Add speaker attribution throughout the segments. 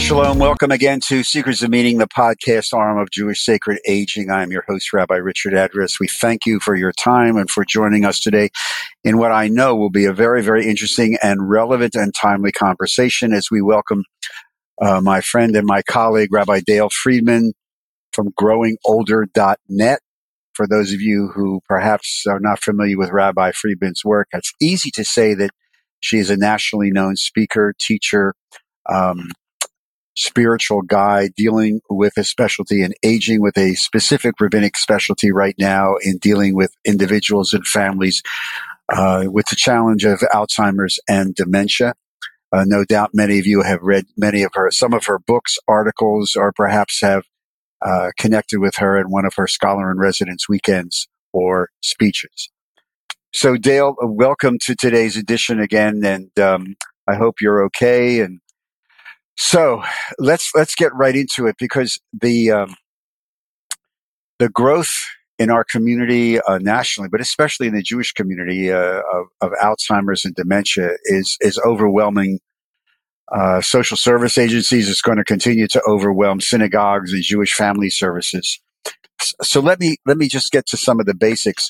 Speaker 1: Shalom. Welcome again to Secrets of Meaning, the podcast arm of Jewish Sacred Aging. I'm your host, Rabbi Richard Address. We thank you for your time and for joining us today in what I know will be a very, very interesting and relevant and timely conversation as we welcome my friend and my colleague, Rabbi Dale Friedman from growingolder.net. For those of you who perhaps are not familiar with Rabbi Friedman's work, it's easy to say that she is a nationally known speaker, teacher, spiritual guide dealing with a specialty in aging, with a specific rabbinic specialty right now in dealing with individuals and families with the challenge of Alzheimer's and dementia. No doubt many of you have read some of her books, articles, or perhaps have connected with her in one of her Scholar in Residence weekends or speeches. So Dale, welcome to today's edition again, and I hope you're okay. And so let's get right into it, because the growth in our community nationally, but especially in the Jewish community of Alzheimer's and dementia is overwhelming. Social service agencies is going to continue to overwhelm synagogues and Jewish family services. So let me just get to some of the basics.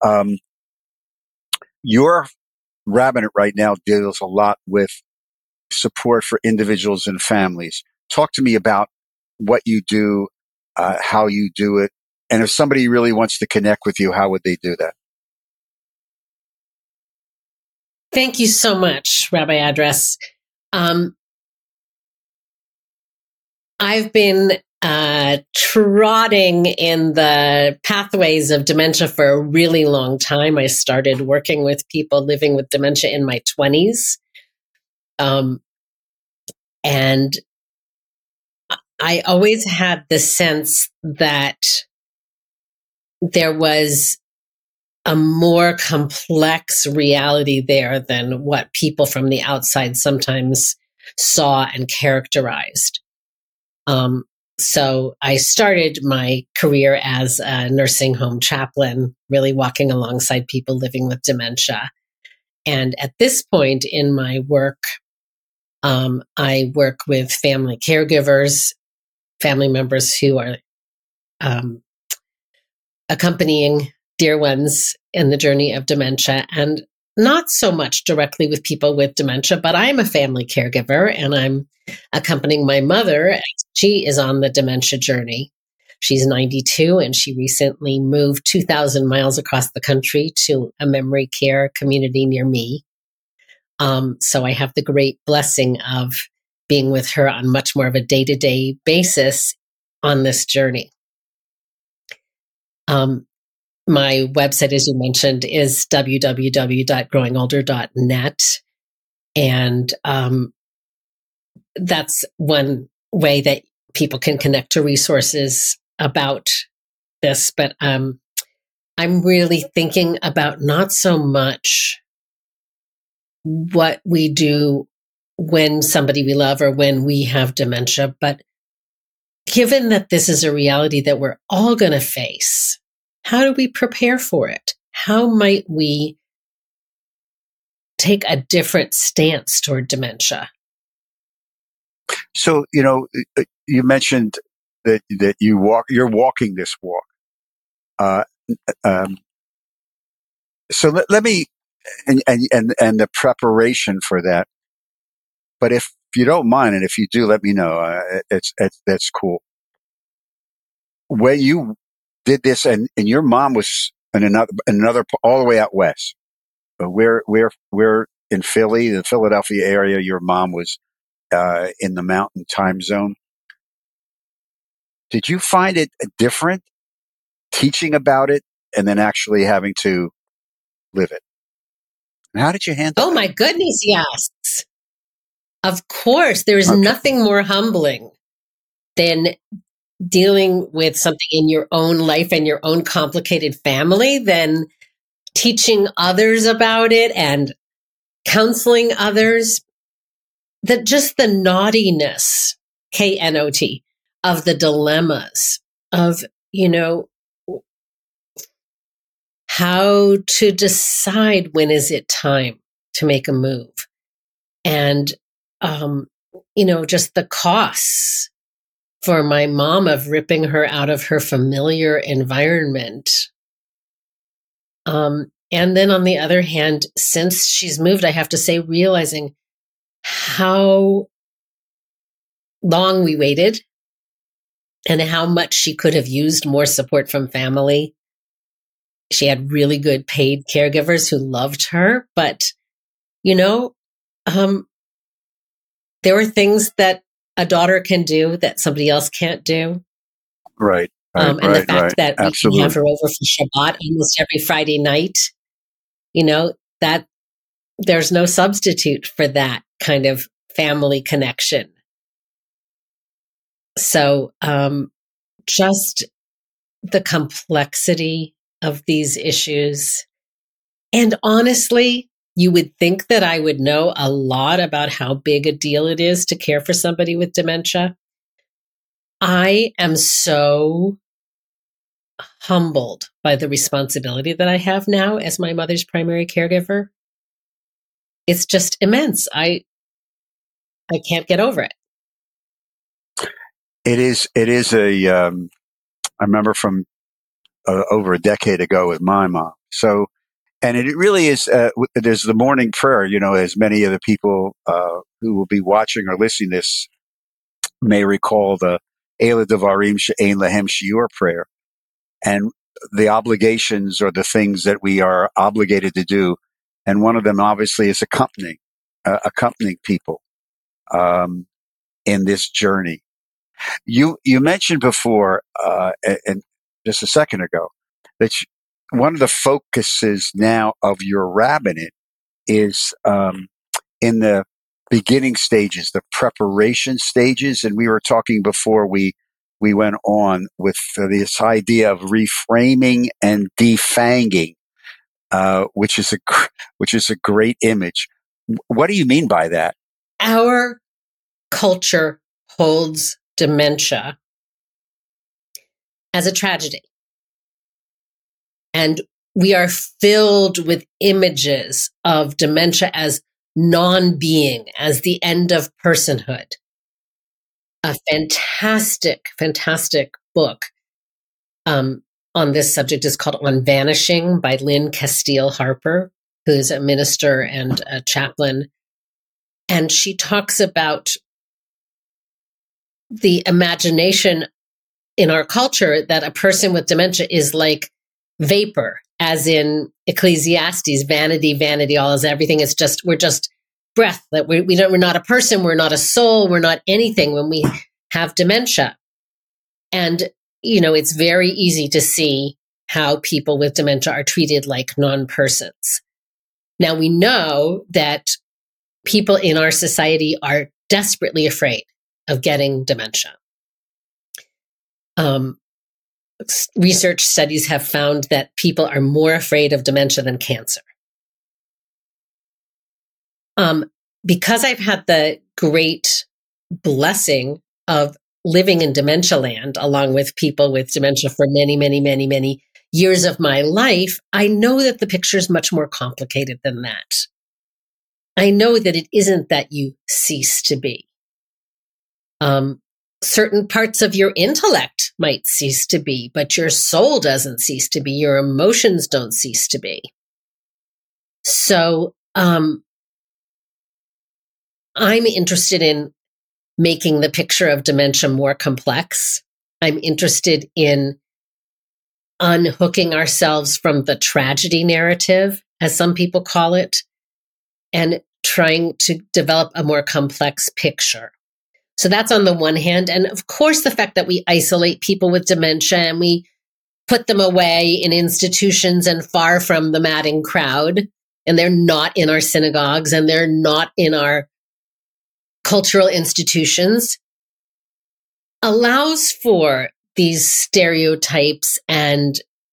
Speaker 1: Your rabbinate right now deals a lot with support for individuals and families. Talk to me about what you do, how you do it, and if somebody really wants to connect with you, how would they do that?
Speaker 2: Thank you so much, Rabbi Address. I've been trotting in the pathways of dementia for a really long time. I started working with people living with dementia in my 20s. And I always had the sense that there was a more complex reality there than what people from the outside sometimes saw and characterized. So I started my career as a nursing home chaplain, really walking alongside people living with dementia. And at this point in my work, I work with family caregivers, family members who are accompanying dear ones in the journey of dementia, and not so much directly with people with dementia, but I'm a family caregiver and I'm accompanying my mother as she is on the dementia journey. She's 92 and she recently moved 2,000 miles across the country to a memory care community near me. So I have the great blessing of being with her on much more of a day-to-day basis on this journey. My website, as you mentioned, is www.growingolder.net. And that's one way that people can connect to resources about this. But I'm really thinking about not so much what we do when somebody we love or when we have dementia, but given that this is a reality that we're all going to face, how do we prepare for it? How might we take a different stance toward dementia?
Speaker 1: So, you mentioned that you're walking this walk. So let me, and the preparation for that. But if you don't mind, and if you do, let me know. That's cool. When you did this, and your mom was in another all the way out west. But we're in Philly, the Philadelphia area. Your mom was in the Mountain Time Zone. Did you find it different teaching about it and then actually having to live it? And how did you handle it?
Speaker 2: Oh my goodness, yes. Of course, there is nothing more humbling than dealing with something in your own life and your own complicated family than teaching others about it and counseling others. That just the naughtiness, KNOT, of the dilemmas of, how to decide when is it time to make a move. And, just the costs for my mom of ripping her out of her familiar environment. And then on the other hand, since she's moved, I have to say, realizing how long we waited and how much she could have used more support from family. She had really good paid caregivers who loved her, but there were things that a daughter can do that somebody else can't do.
Speaker 1: Right.
Speaker 2: And the fact that we
Speaker 1: Absolutely.
Speaker 2: can have her over for Shabbat almost every Friday night, that there's no substitute for that kind of family connection. So just the complexity of these issues. And honestly, you would think that I would know a lot about how big a deal it is to care for somebody with dementia. I am so humbled by the responsibility that I have now as my mother's primary caregiver. It's just immense. I can't get over it.
Speaker 1: It is I remember from over a decade ago with my mom. So, and it really is, there's the morning prayer, as many of the people who will be watching or listening to this may recall, the Eila Devarim She'ein Lahem Shiur prayer. And the obligations or the things that we are obligated to do. And one of them obviously is accompanying people in this journey. You mentioned before, and just a second ago, that one of the focuses now of your rabbinate is in the beginning stages, the preparation stages. And we were talking before we went on with this idea of reframing and defanging, which is a great image. What do you mean by that?
Speaker 2: Our culture holds dementia as a tragedy. And we are filled with images of dementia as non-being, as the end of personhood. A fantastic, fantastic book on this subject is called On Vanishing by Lynn Castile Harper, who's a minister and a chaplain. And she talks about the imagination in our culture that a person with dementia is like vapor, as in Ecclesiastes, vanity, vanity, all is everything. It's just, we're just breath, that we're not a person, we're not a soul, we're not anything when we have dementia. And, it's very easy to see how people with dementia are treated like non-persons. Now, we know that people in our society are desperately afraid of getting dementia. Research studies have found that people are more afraid of dementia than cancer. Because I've had the great blessing of living in dementia land, along with people with dementia for many, many, many, many years of my life, I know that the picture is much more complicated than that. I know that it isn't that you cease to be. Certain parts of your intellect might cease to be, but your soul doesn't cease to be. Your emotions don't cease to be. So, I'm interested in making the picture of dementia more complex. I'm interested in unhooking ourselves from the tragedy narrative, as some people call it, and trying to develop a more complex picture. So that's on the one hand. And of course, the fact that we isolate people with dementia and we put them away in institutions and far from the madding crowd, and they're not in our synagogues and they're not in our cultural institutions, allows for these stereotypes and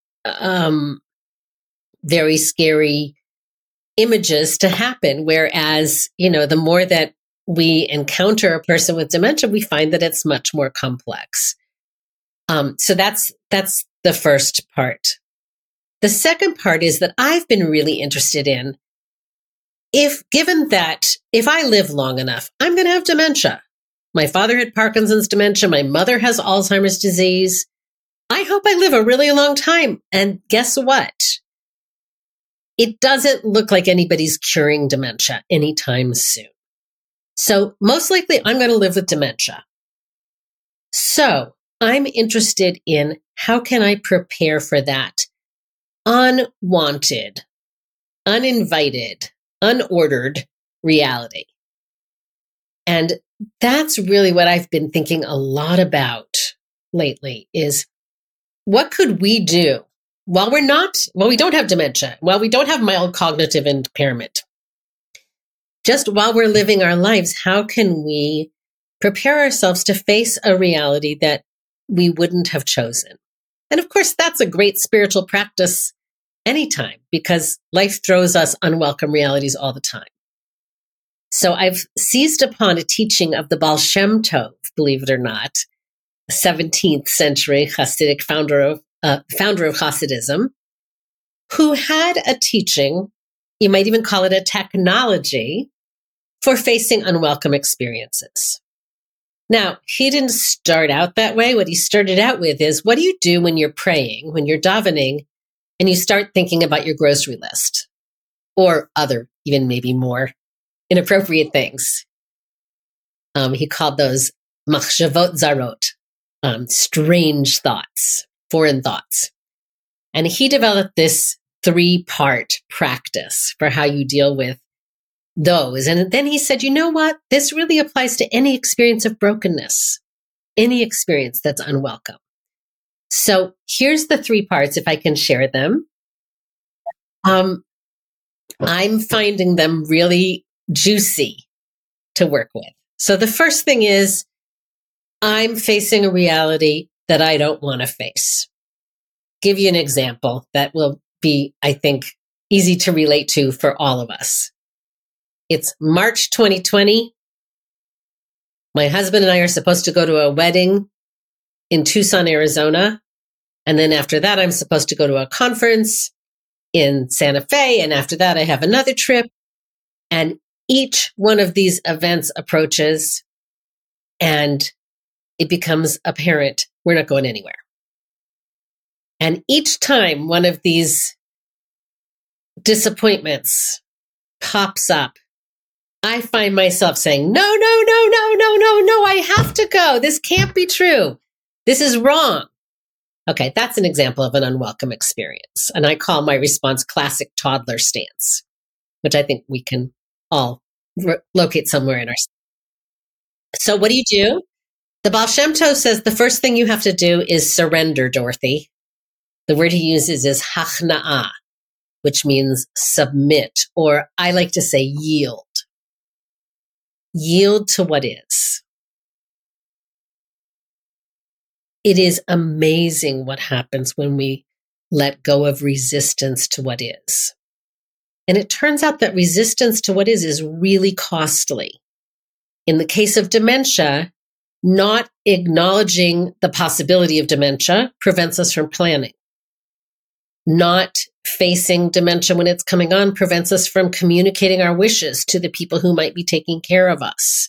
Speaker 2: very scary images to happen. Whereas, the more that we encounter a person with dementia, we find that it's much more complex. So that's the first part. The second part is that I've been really interested in, given that if I live long enough, I'm going to have dementia. My father had Parkinson's dementia. My mother has Alzheimer's disease. I hope I live a really long time. And guess what? It doesn't look like anybody's curing dementia anytime soon. So most likely I'm going to live with dementia. So I'm interested in how can I prepare for that unwanted, uninvited, unordered reality. And that's really what I've been thinking a lot about lately is what could we do while we don't have dementia, while we don't have mild cognitive impairment, just while we're living our lives, how can we prepare ourselves to face a reality that we wouldn't have chosen? And of course, that's a great spiritual practice anytime because life throws us unwelcome realities all the time. So I've seized upon a teaching of the Baal Shem Tov, believe it or not, 17th century Hasidic founder of Hasidism, who had a teaching, you might even call it a technology, for facing unwelcome experiences. Now, he didn't start out that way. What he started out with is, what do you do when you're praying, when you're davening, and you start thinking about your grocery list or other, even maybe more inappropriate things? He called those machshavot zarot, strange thoughts, foreign thoughts. And he developed this 3-part practice for how you deal with those. And then he said, you know what? This really applies to any experience of brokenness, any experience that's unwelcome. So here's the 3 parts, if I can share them. I'm finding them really juicy to work with. So the first thing is, I'm facing a reality that I don't want to face. Give you an example that will be, I think, easy to relate to for all of us. It's March 2020. My husband and I are supposed to go to a wedding in Tucson, Arizona. And then after that, I'm supposed to go to a conference in Santa Fe. And after that, I have another trip. And each one of these events approaches and it becomes apparent we're not going anywhere. And each time one of these disappointments pops up, I find myself saying, no, I have to go. This can't be true. This is wrong. Okay, that's an example of an unwelcome experience. And I call my response classic toddler stance, which I think we can all locate somewhere in our. So what do? The Baal Shem Tov says the first thing you have to do is surrender, Dorothy. The word he uses is hachna'ah, which means submit, or I like to say yield. Yield to what is. It is amazing what happens when we let go of resistance to what is. And it turns out that resistance to what is really costly. In the case of dementia, not acknowledging the possibility of dementia prevents us from planning. Not facing dementia when it's coming on prevents us from communicating our wishes to the people who might be taking care of us.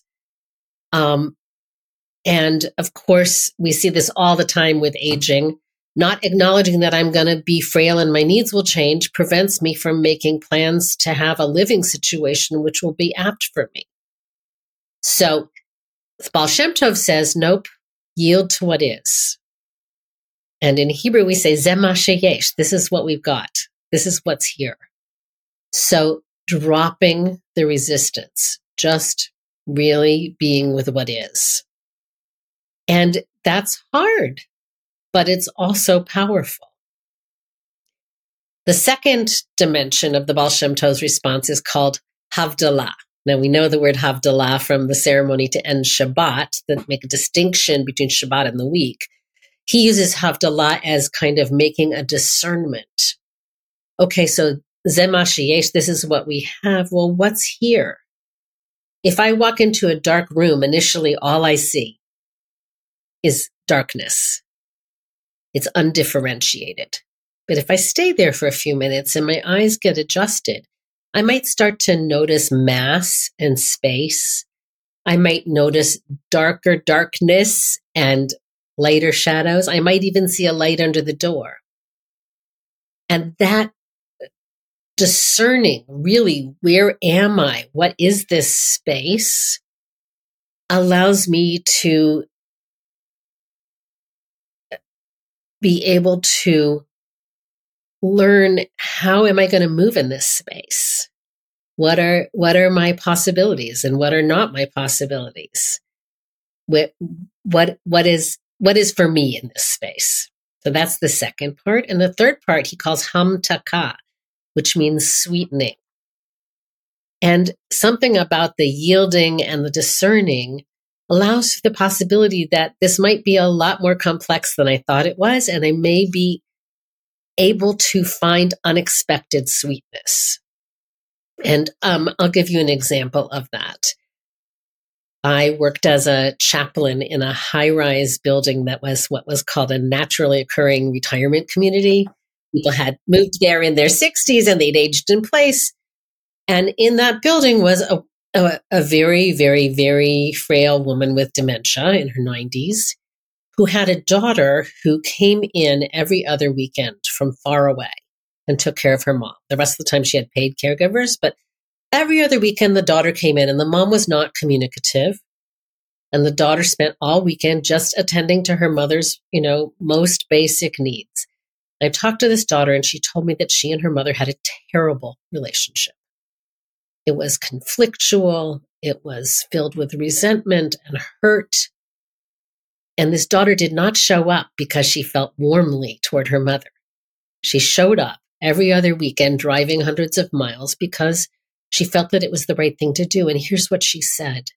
Speaker 2: And of course, we see this all the time with aging. Not acknowledging that I'm going to be frail and my needs will change prevents me from making plans to have a living situation which will be apt for me. So Baal Shem Tov says, nope, yield to what is. And in Hebrew, we say, Ze ma sheyesh. This is what we've got. This is what's here. So dropping the resistance, just really being with what is. And that's hard, but it's also powerful. The second dimension of the Baal Shem Tov's response is called Havdalah. Now, we know the word Havdalah from the ceremony to end Shabbat, that make a distinction between Shabbat and the week. He uses Havdalah as kind of making a discernment. Okay, so Ze ma sheyesh, this is what we have. Well, what's here? If I walk into a dark room, initially all I see is darkness. It's undifferentiated. But if I stay there for a few minutes and my eyes get adjusted, I might start to notice mass and space I might notice darker darkness and lighter shadows. I might even see a light under the door. And that discerning, really, where am I? What is this space? Allows me to be able to learn, how am I going to move in this space? What are my possibilities and what are not my possibilities? What is for me in this space? So that's the second part. And the third part he calls hamtaka, which means sweetening. And something about the yielding and the discerning allows for the possibility that this might be a lot more complex than I thought it was, and I may be able to find unexpected sweetness. And I'll give you an example of that. I worked as a chaplain in a high-rise building that was what was called a naturally occurring retirement community. People had moved there in their 60s and they'd aged in place. And in that building was a very, very, very frail woman with dementia in her 90s who had a daughter who came in every other weekend from far away and took care of her mom. The rest of the time she had paid caregivers, but every other weekend the daughter came in and the mom was not communicative. And the daughter spent all weekend just attending to her mother's, most basic needs. I talked to this daughter and she told me that she and her mother had a terrible relationship. It was conflictual. It was filled with resentment and hurt. And this daughter did not show up because she felt warmly toward her mother. She showed up every other weekend driving hundreds of miles because she felt that it was the right thing to do. And here's what she said.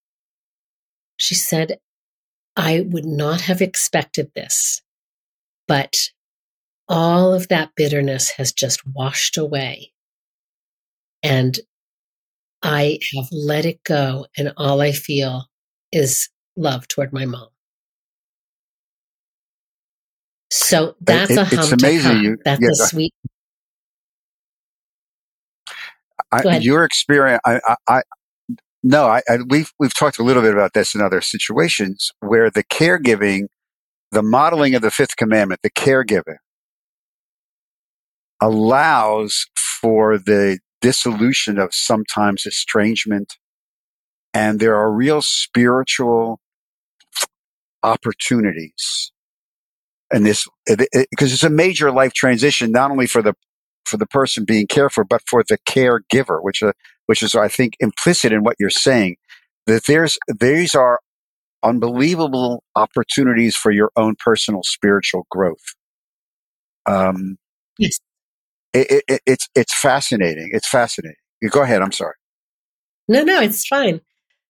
Speaker 2: She said, I would not have expected this, but all of that bitterness has just washed away. And I have let it go, and all I feel is love toward my mom. So that's
Speaker 1: it's amazing.
Speaker 2: That's a sweet.
Speaker 1: Your experience. We've talked a little bit about this in other situations where the caregiving, the modeling of the fifth commandment, the caregiving, allows for the dissolution of sometimes estrangement, and there are real spiritual opportunities in this, because it's a major life transition, not only for the person being cared for, but for the caregiver, which is I think implicit in what you're saying, that these are unbelievable opportunities for your own personal spiritual growth.
Speaker 2: Yes.
Speaker 1: It's fascinating. It's fascinating. You go ahead. I'm sorry.
Speaker 2: No, it's fine.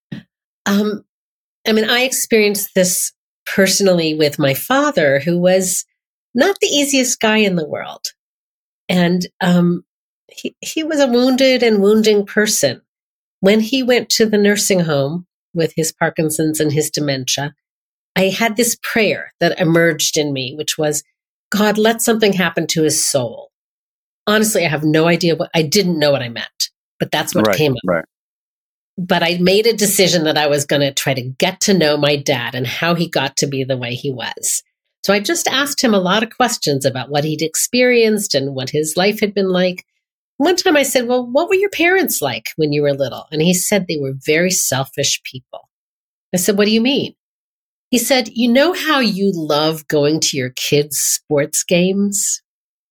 Speaker 2: I experienced this personally with my father, who was not the easiest guy in the world. And he was a wounded and wounding person. When he went to the nursing home with his Parkinson's and his dementia, I had this prayer that emerged in me, which was, God, let something happen to his soul. Honestly, I have no idea I didn't know what I meant, but that's what came up.
Speaker 1: Right.
Speaker 2: But I made a decision that I was going to try to get to know my dad and how he got to be the way he was. So I just asked him a lot of questions about what he'd experienced and what his life had been like. One time I said, well, what were your parents like when you were little? And he said they were very selfish people. I said, what do you mean? He said, you know how you love going to your kids' sports games?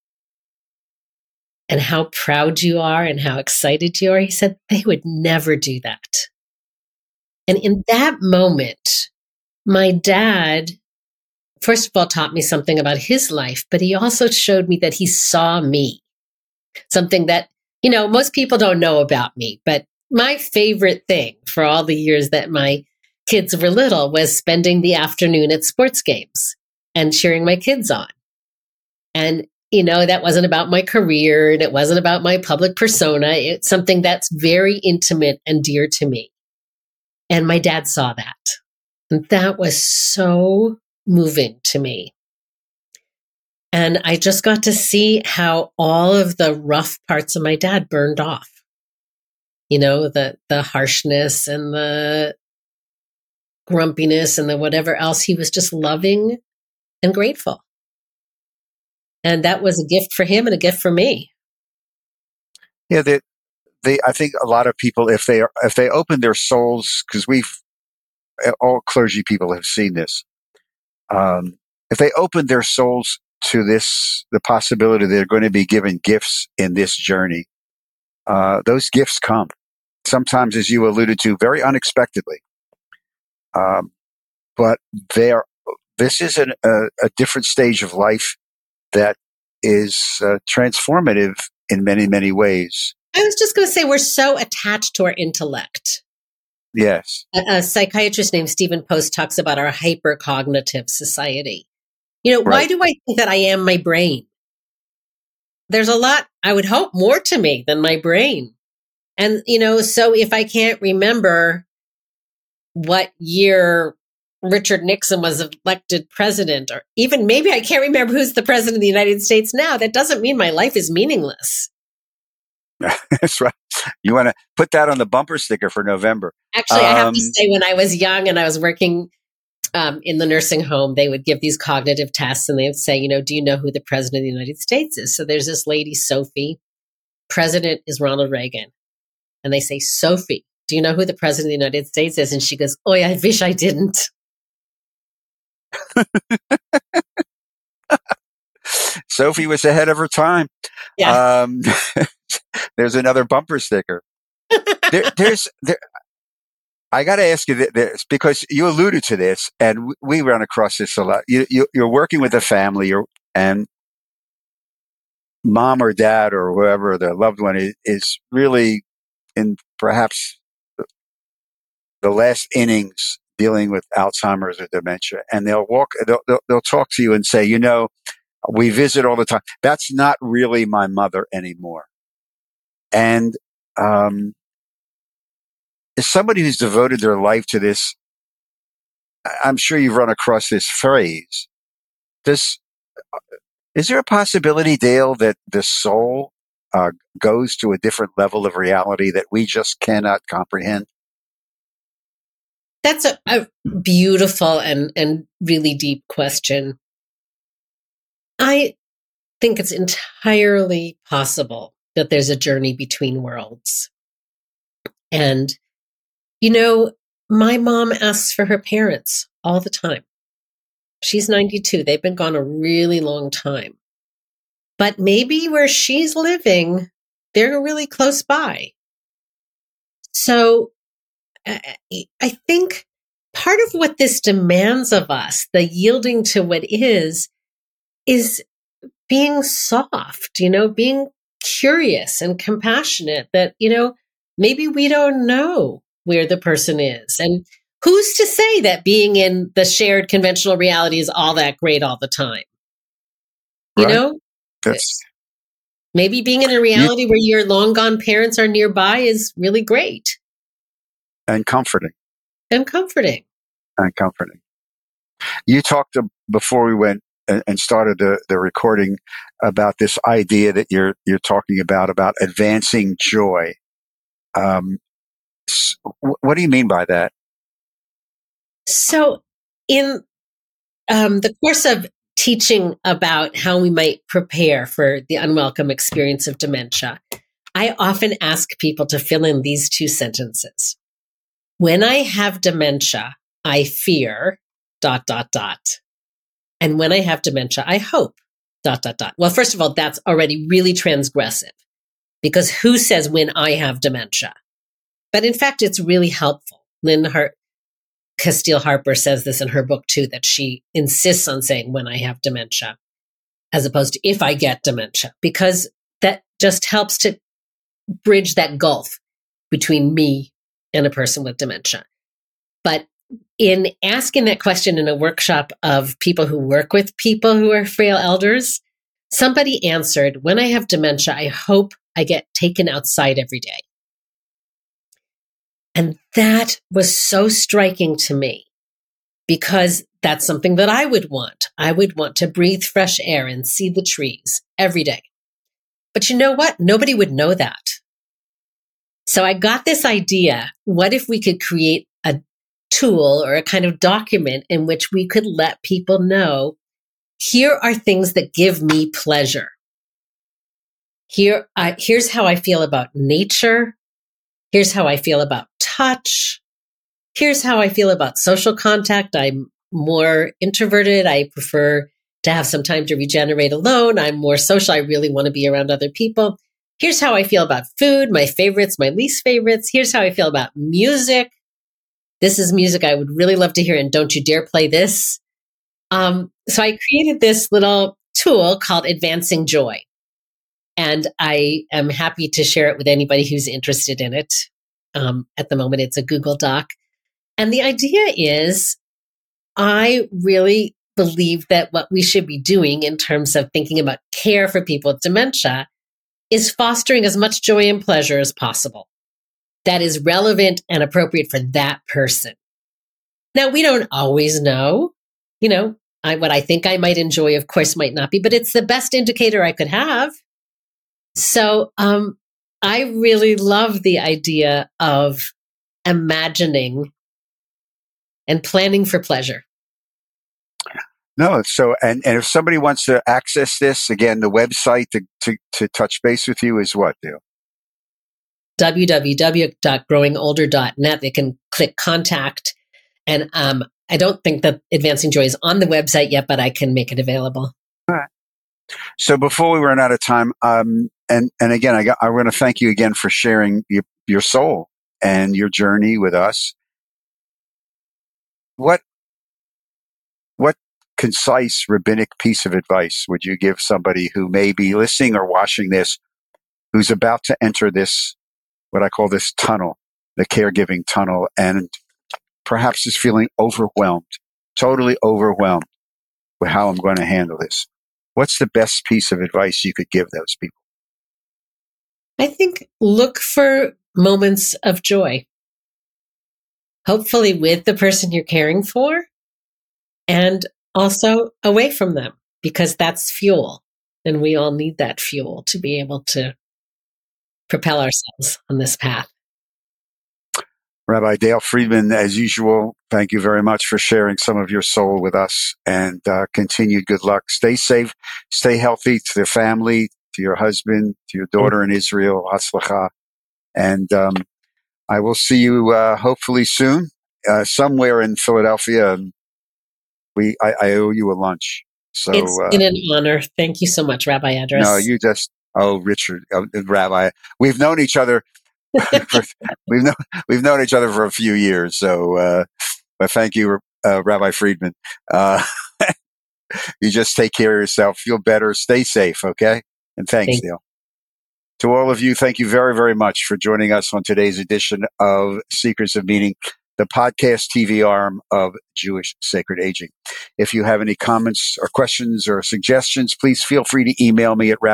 Speaker 2: And how proud you are and how excited you are? He said, they would never do that. And in that moment, my dad, first of all, taught me something about his life, but he also showed me that he saw me. Something that, most people don't know about me, but my favorite thing for all the years that my kids were little was spending the afternoon at sports games and cheering my kids on. And, that wasn't about my career and it wasn't about my public persona. It's something that's very intimate and dear to me. And my dad saw that. And that was so moving to me. And I just got to see how all of the rough parts of my dad burned off. The harshness and the grumpiness and the whatever else. He was just loving and grateful. And that was a gift for him and a gift for me.
Speaker 1: Yeah, I think a lot of people, if they open their souls, because all clergy people have seen this. If they open their souls to the possibility they're going to be given gifts in this journey, those gifts come. Sometimes, as you alluded to, very unexpectedly. But this is a different stage of life that is transformative in many, many ways.
Speaker 2: I was just going to say, we're so attached to our intellect.
Speaker 1: Yes.
Speaker 2: A psychiatrist named Stephen Post talks about our hypercognitive society. You know, why do I think that I am my brain? There's a lot, I would hope, more to me than my brain. And, you know, so if I can't remember what year Richard Nixon was elected president, or even maybe I can't remember who's the president of the United States now, that doesn't mean my life is meaningless.
Speaker 1: That's right. You want to put that on the bumper sticker for November.
Speaker 2: Actually, I have to say, when I was young and I was working in the nursing home, they would give these cognitive tests and they would say, you know, do you know who the president of the United States is? So there's this lady, Sophie. President is Ronald Reagan. And they say, Sophie, do you know who the president of the United States is? And she goes, oh, I wish I didn't.
Speaker 1: Sophie was ahead of her time.
Speaker 2: Yeah.
Speaker 1: There's another bumper sticker. I got to ask you this, because you alluded to this, and we run across this a lot. You're working with a family, and mom or dad or whoever, their loved one, is really in perhaps the last innings dealing with Alzheimer's or dementia, and they'll talk to you and say, you know, we visit all the time. That's not really my mother anymore. And as somebody who's devoted their life to this, I'm sure you've run across this phrase. Is there a possibility, Dale, that the soul goes to a different level of reality that we just cannot comprehend?
Speaker 2: That's a beautiful and really deep question. I think it's entirely possible that there's a journey between worlds. And, you know, my mom asks for her parents all the time. She's 92. They've been gone a really long time. But maybe where she's living, they're really close by. So I think part of what this demands of us, the yielding to what is being soft, you know, being curious and compassionate, that, you know, maybe we don't know where the person is. And who's to say that being in the shared conventional reality is all that great all the time? You know, maybe being in a reality where your long gone parents are nearby is really great.
Speaker 1: And comforting.
Speaker 2: And comforting.
Speaker 1: And comforting. You talked before we went and started the recording about this idea that you're talking about advancing joy. What do you mean by that?
Speaker 2: So in the course of teaching about how we might prepare for the unwelcome experience of dementia, I often ask people to fill in these two sentences. When I have dementia, I fear ... And when I have dementia, I hope ... Well, first of all, that's already really transgressive, because who says when I have dementia? But in fact, it's really helpful. Lynn Castile Harper says this in her book too, that she insists on saying when I have dementia, as opposed to if I get dementia, because that just helps to bridge that gulf between me and a person with dementia. But in asking that question in a workshop of people who work with people who are frail elders, somebody answered, when I have dementia, I hope I get taken outside every day. And that was so striking to me, because that's something that I would want. I would want to breathe fresh air and see the trees every day. But you know what? Nobody would know that. So I got this idea. What if we could create tool or a kind of document in which we could let people know, here are things that give me pleasure. Here's how I feel about nature. Here's how I feel about touch. Here's how I feel about social contact. I'm more introverted. I prefer to have some time to regenerate alone. I'm more social. I really want to be around other people. Here's how I feel about food, my favorites, my least favorites. Here's how I feel about music. This is music I would really love to hear, and don't you dare play this. So I created this little tool called Advancing Joy. And I am happy to share it with anybody who's interested in it. At the moment, it's a Google Doc. And the idea is, I really believe that what we should be doing in terms of thinking about care for people with dementia is fostering as much joy and pleasure as possible that is relevant and appropriate for that person. Now, we don't always know, what I think I might enjoy, of course, might not be, but it's the best indicator I could have. So I really love the idea of imagining and planning for pleasure.
Speaker 1: No, so and if somebody wants to access this, again, the website to touch base with you is what, Dale?
Speaker 2: www.growingolder.net. They can click contact. And I don't think that Advancing Joy is on the website yet, but I can make it available.
Speaker 1: All right. So before we run out of time, and again, I want to thank you again for sharing your soul and your journey with us. What concise rabbinic piece of advice would you give somebody who may be listening or watching this, who's about to enter this, what I call this tunnel, the caregiving tunnel, and perhaps is feeling overwhelmed, totally overwhelmed with how I'm going to handle this? What's the best piece of advice you could give those people?
Speaker 2: I think look for moments of joy, hopefully with the person you're caring for, and also away from them, because that's fuel. And we all need that fuel to be able to propel ourselves on this path.
Speaker 1: Rabbi Dale Friedman, as usual, thank you very much for sharing some of your soul with us, and continued good luck. Stay safe, stay healthy, to the family, to your husband, to your daughter in Israel, Hatzlacha. And I will see you hopefully soon, somewhere in Philadelphia. I owe you a lunch. So
Speaker 2: it's been an honor. Thank you so much, Rabbi Adras.
Speaker 1: No, Richard, Rabbi. We've known each other. We've known each other for a few years. So, but thank you, Rabbi Friedman. You just take care of yourself. Feel better. Stay safe. Okay. And thanks, Neil. To all of you, thank you very, very much for joining us on today's edition of Secrets of Meaning, the podcast TV arm of Jewish Sacred Aging. If you have any comments or questions or suggestions, please feel free to email me at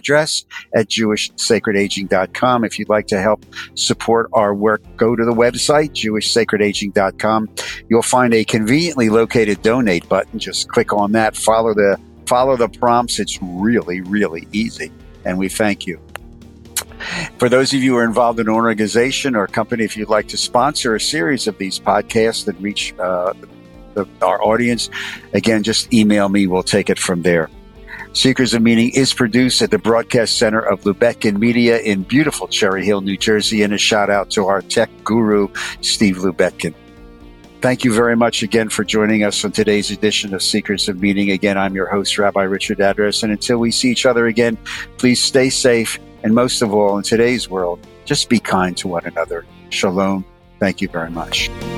Speaker 1: rabbiaddress@jewishsacredaging.com. If you'd like to help support our work, go to the website, jewishsacredaging.com. You'll find a conveniently located donate button. Just click on that. Follow the prompts. It's really, really easy. And we thank you. For those of you who are involved in an organization or a company, if you'd like to sponsor a series of these podcasts that reach our audience, again, just email me. We'll take it from there. Secrets of Meaning is produced at the Broadcast Center of Lubetkin Media in beautiful Cherry Hill, New Jersey, and a shout out to our tech guru, Steve Lubetkin. Thank you very much again for joining us on today's edition of Secrets of Meaning. Again, I'm your host, Rabbi Richard Adras, and until we see each other again, please stay safe. And most of all, in today's world, just be kind to one another. Shalom. Thank you very much.